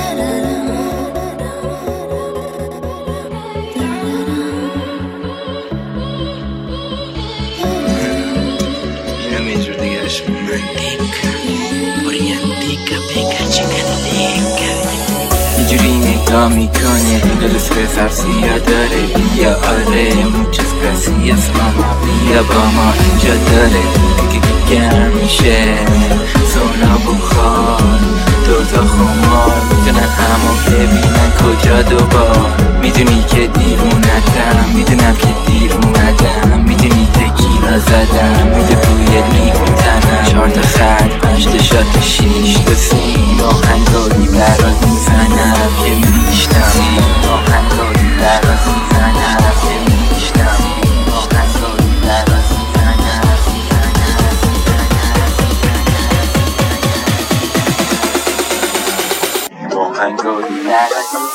اینجوری نگاه میکنه دل سرسیا داره بیا آره muchas gracias ماما بیا با ما اینجا داره دیگه گرم میشه سونا بخار دوتا خمار میتونن همو ببینن کجا دوبار میدونی که دیر اومدم میدونم که دیر اومدم میدونی تکیلا زدم میده توی لیوان تنم 4 تا خط 5 تا شات 6 تا سیم آهنگاری برات میزنم که میشنم آهنگاری برات میزنم که میشنم آهنگاری برات میزنم آهنگاری برات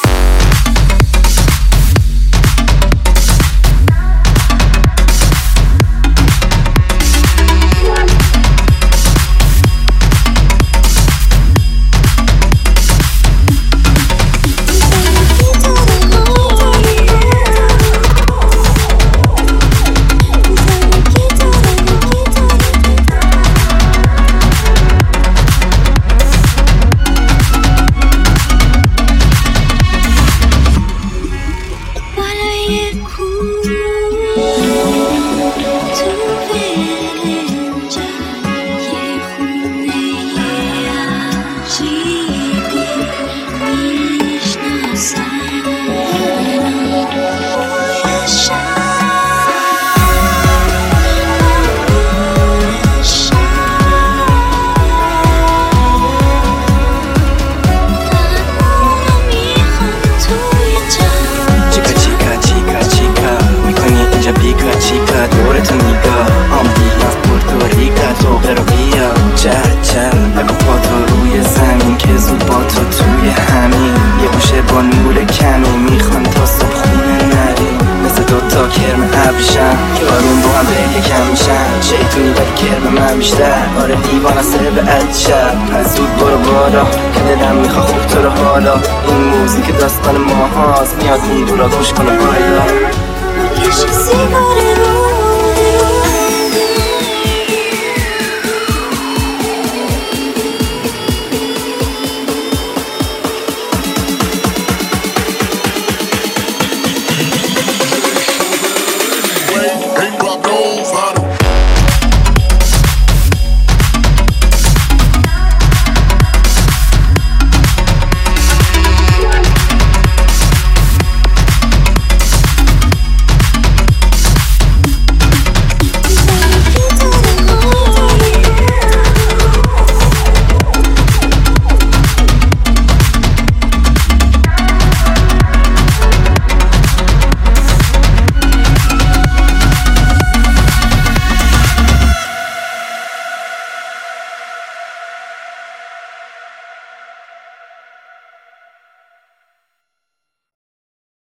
یارون با هم به یکم میشن شیطونی ولی کرم من بیشتر آره دیوان سر به عدشب پس زود برو بالا که دلم میخوا خوب تو رو حالا این موزیک داستان ما هاست میاد اون دورا گوش کنه بالا کشی سیگار رو